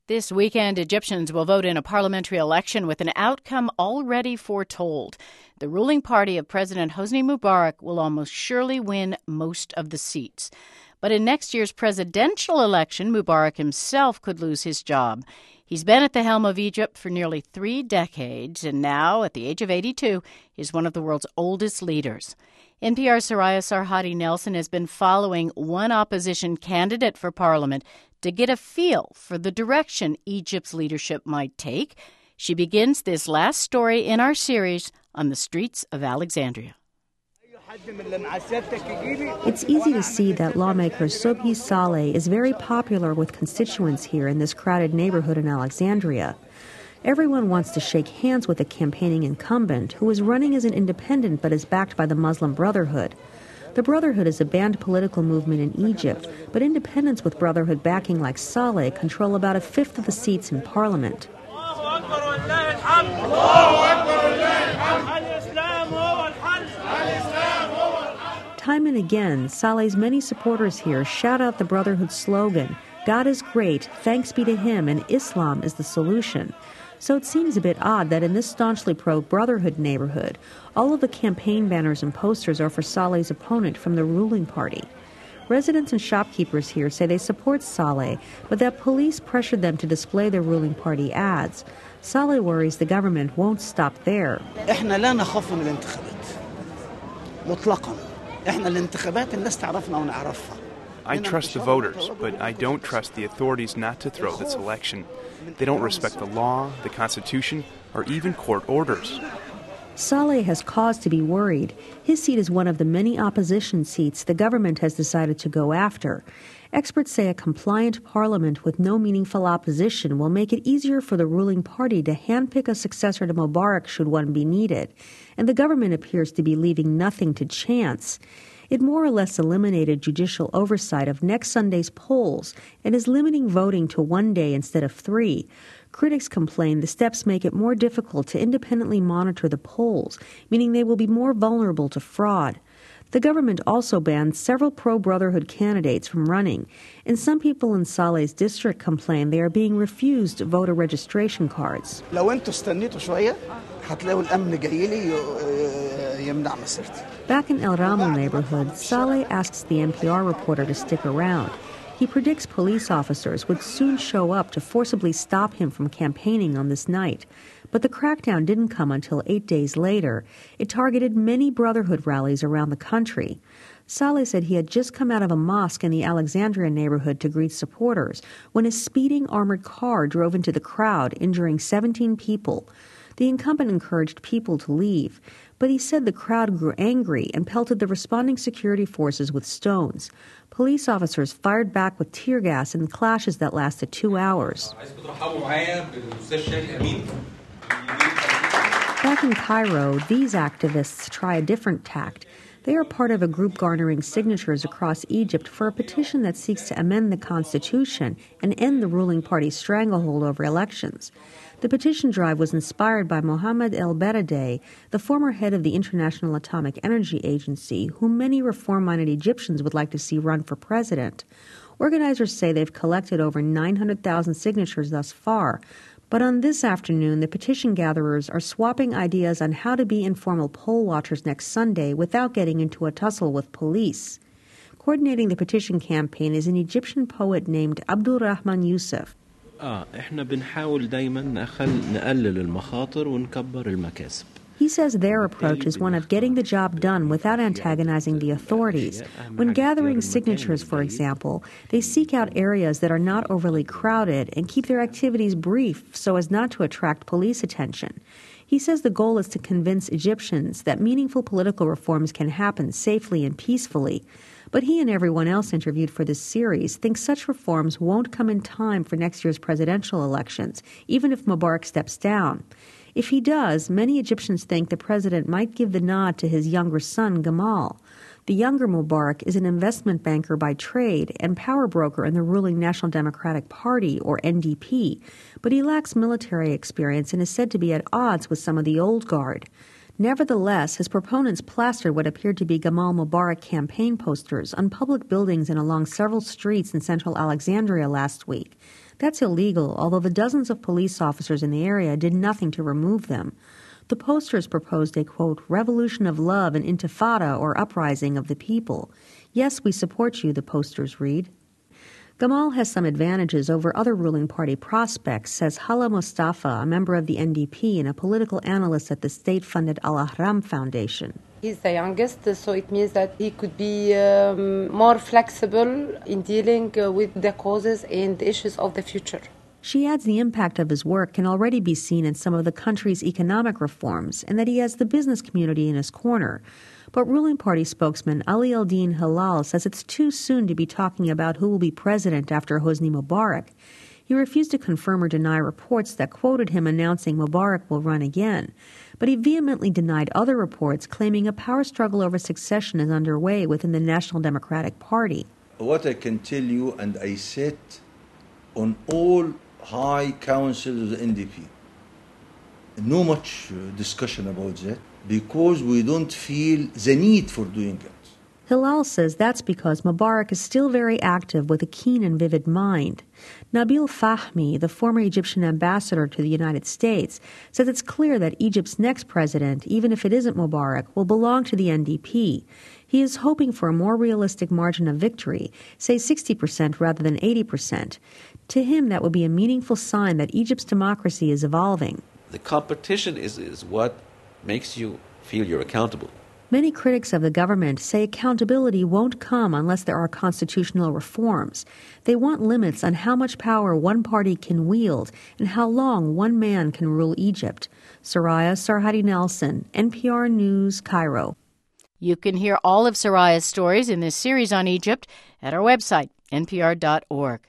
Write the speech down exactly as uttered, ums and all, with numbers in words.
This weekend, Egyptians will vote in a parliamentary election with an outcome already foretold. The ruling party of President Hosni Mubarak will almost surely win most of the seats. But in next year's presidential election, Mubarak himself could lose his job. He's been at the helm of Egypt for nearly three decades, and now, at the age of eighty-two, is one of the world's oldest leaders. N P R's Soraya Sarhadi Nelson has been following one opposition candidate for parliament to get a feel for the direction Egypt's leadership might take. She begins this last story in our series on the streets of Alexandria. It's easy to see that lawmaker Sobhi Saleh is very popular with constituents here in this crowded neighborhood in Alexandria. Everyone wants to shake hands with the campaigning incumbent, who is running as an independent but is backed by the Muslim Brotherhood. The Brotherhood is a banned political movement in Egypt, but independents with Brotherhood backing like Saleh control about a fifth of the seats in parliament. Time and again, Saleh's many supporters here shout out the Brotherhood slogan, "God is great, thanks be to him, and Islam is the solution." So it seems a bit odd that in this staunchly pro-Brotherhood neighborhood, all of the campaign banners and posters are for Saleh's opponent from the ruling party. Residents and shopkeepers here say they support Saleh, but that police pressured them to display their ruling party ads. Saleh worries the government won't stop there. احنا لا نخاف من الانتخابات مطلقا. احنا الانتخابات الناس تعرفنا ونعرفها. I trust the voters, but I don't trust the authorities not to throw this election. They don't respect the law, the Constitution, or even court orders. Saleh has cause to be worried. His seat is one of the many opposition seats the government has decided to go after. Experts say a compliant parliament with no meaningful opposition will make it easier for the ruling party to handpick a successor to Mubarak should one be needed. And the government appears to be leaving nothing to chance. It more or less eliminated judicial oversight of next Sunday's polls and is limiting voting to one day instead of three. Critics complain the steps make it more difficult to independently monitor the polls, meaning they will be more vulnerable to fraud. The government also banned several pro-Brotherhood candidates from running, and some people in Saleh's district complain they are being refused voter registration cards. Back in El Ramel neighborhood, Saleh asks the N P R reporter to stick around. He predicts police officers would soon show up to forcibly stop him from campaigning on this night. But the crackdown didn't come until eight days later. It targeted many Brotherhood rallies around the country. Saleh said he had just come out of a mosque in the Alexandria neighborhood to greet supporters when a speeding armored car drove into the crowd, injuring seventeen people. The incumbent encouraged people to leave, but he said the crowd grew angry and pelted the responding security forces with stones. Police officers fired back with tear gas in clashes that lasted two hours. Back in Cairo, these activists try a different tact. They are part of a group garnering signatures across Egypt for a petition that seeks to amend the constitution and end the ruling party's stranglehold over elections. The petition drive was inspired by Mohammed El Baradei, the former head of the International Atomic Energy Agency, whom many reform-minded Egyptians would like to see run for president. Organizers say they've collected over nine hundred thousand signatures thus far. But on this afternoon, the petition gatherers are swapping ideas on how to be informal poll watchers next Sunday without getting into a tussle with police. Coordinating the petition campaign is an Egyptian poet named Abdul Rahman Yusuf. آه إحنا بنحاول دايما نقلل المخاطر ونكبر المكاسب. He says their approach is one of getting the job done without antagonizing the authorities. When gathering signatures, for example, they seek out areas that are not overly crowded and keep their activities brief so as not to attract police attention. He says the goal is to convince Egyptians that meaningful political reforms can happen safely and peacefully. But he and everyone else interviewed for this series think such reforms won't come in time for next year's presidential elections, even if Mubarak steps down. If he does, many Egyptians think the president might give the nod to his younger son, Gamal. The younger Mubarak is an investment banker by trade and power broker in the ruling National Democratic Party, or N D P, but he lacks military experience and is said to be at odds with some of the old guard. Nevertheless, his proponents plastered what appeared to be Gamal Mubarak campaign posters on public buildings and along several streets in central Alexandria last week. That's illegal, although the dozens of police officers in the area did nothing to remove them. The posters proposed a, quote, revolution of love and intifada, or uprising of the people. Yes, we support you, the posters read. Gamal has some advantages over other ruling party prospects, says Hala Mustafa, a member of the N D P and a political analyst at the state-funded Al-Ahram Foundation. He's the youngest, so it means that he could be um, more flexible in dealing uh, with the causes and the issues of the future. She adds the impact of his work can already be seen in some of the country's economic reforms and that he has the business community in his corner. But ruling party spokesman Ali Eldin Hilal says it's too soon to be talking about who will be president after Hosni Mubarak. He refused to confirm or deny reports that quoted him announcing Mubarak will run again. But he vehemently denied other reports claiming a power struggle over succession is underway within the National Democratic Party. What I can tell you, and I sit on all high councils of the N D P, no much discussion about that, because we don't feel the need for doing it. Hilal says that's because Mubarak is still very active with a keen and vivid mind. Nabil Fahmy, the former Egyptian ambassador to the United States, says it's clear that Egypt's next president, even if it isn't Mubarak, will belong to the N D P. He is hoping for a more realistic margin of victory, say sixty percent rather than eighty percent. To him, that would be a meaningful sign that Egypt's democracy is evolving. The competition is, is what makes you feel you're accountable. Many critics of the government say accountability won't come unless there are constitutional reforms. They want limits on how much power one party can wield and how long one man can rule Egypt. Soraya Sarhadi Nelson, N P R News, Cairo. You can hear all of Soraya's stories in this series on Egypt at our website, N P R dot org.